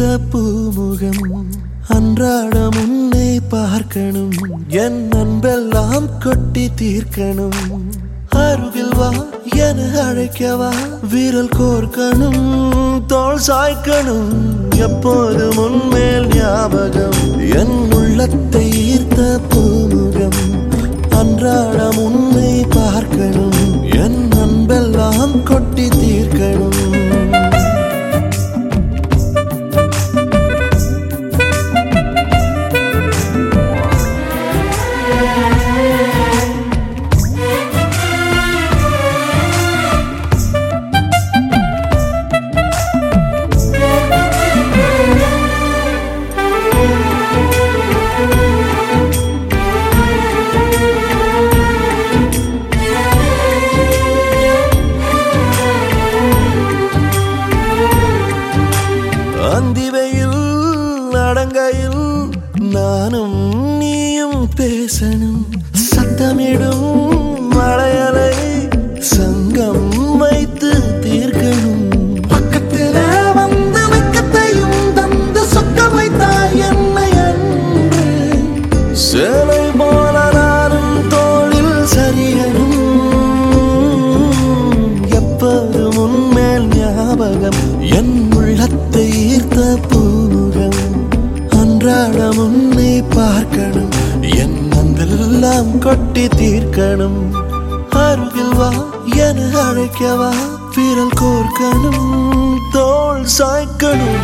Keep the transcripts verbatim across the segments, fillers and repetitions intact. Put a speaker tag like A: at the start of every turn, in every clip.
A: தீர்த்த பூமுகம் அன்றாடம் உன்னை பார்க்கணும் என் அன்பெல்லாம் கொட்டி தீர்க்கணும் அருகில் வா என அழைக்கவா விரல் கோர்க்கணும் தோள் சாய்க்கணும் எப்போதும் உன்மேல் ஞாபகம் என் உள்ளத்தை ஈர்த்த பூமுகம் அன்றாடம் உன்னை பார்க்கணும் என் அன்பெல்லாம் கொட்டி தீர்க்கணும் அந்திவையில் நடங்கையில் நானும் நீயும் பேசணும் சத்தமிடும் மலையலை சங்கம் வைத்து தீர்க்கணும் பக்கத்தில வந்து வெக்கத்தையும் தந்து சொக்க வைத்தாய் என்னை அன்று சேலை போல நானும் தோளில் சரியணும் எப்போதும் உன்மேல் ஞாபகம் என் உள்ளத்தை ஈர்த்த பூமுகம் அன்றாடம் உன்னை பார்க்கணும் என் அன்பெல்லாம் கொட்டி தீர்க்கணும் அருகில் வா என அழைக்கவா விரல் கோர்க்கணும் தோள் சாய்க்கணும்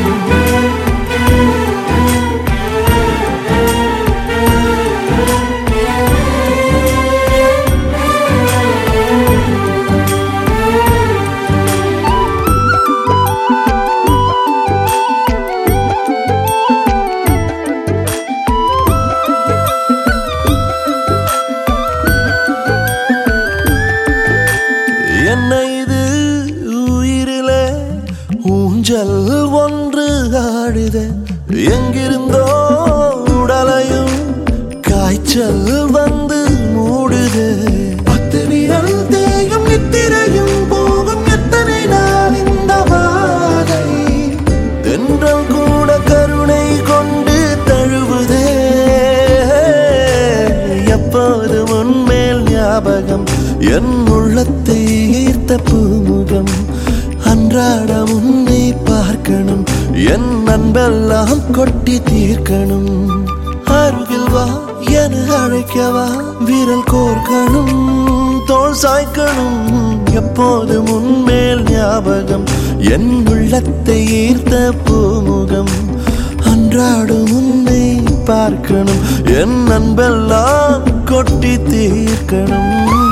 A: என்ன இது உயிரிலே ஊஞ்சல் ஒன்று ஆடுத எங்கிருந்தோ உடலையும் காய்ச்சல் வந்து மூடுது பத்து விரல் தேயும் நித்திரையும் போகும் எத்தனை நாள் இந்த வாதை தென்றல் கூட கருணை கொண்டு தழுவுதே எப்போது உன்மேல் ஞாபகம் என் உள்ளத்தை ஈர்த்த பூமுகம் அன்றாடம் உன்னை பார்க்கணும் என் அன்பெல்லாம் கொட்டி தீர்க்கணும் அருகில் வா என அழைக்கவா விரல் கோர்க்கணும் தோள் சாய்க்கணும் எப்போதும் உன்மேல் ஞாபகம் என் உள்ளத்தை ஈர்த்த பூமுகம் அன்றாடம் உன்னை பார்க்கணும் என் அன்பெல்லாம் கொட்டி தீர்க்கணும்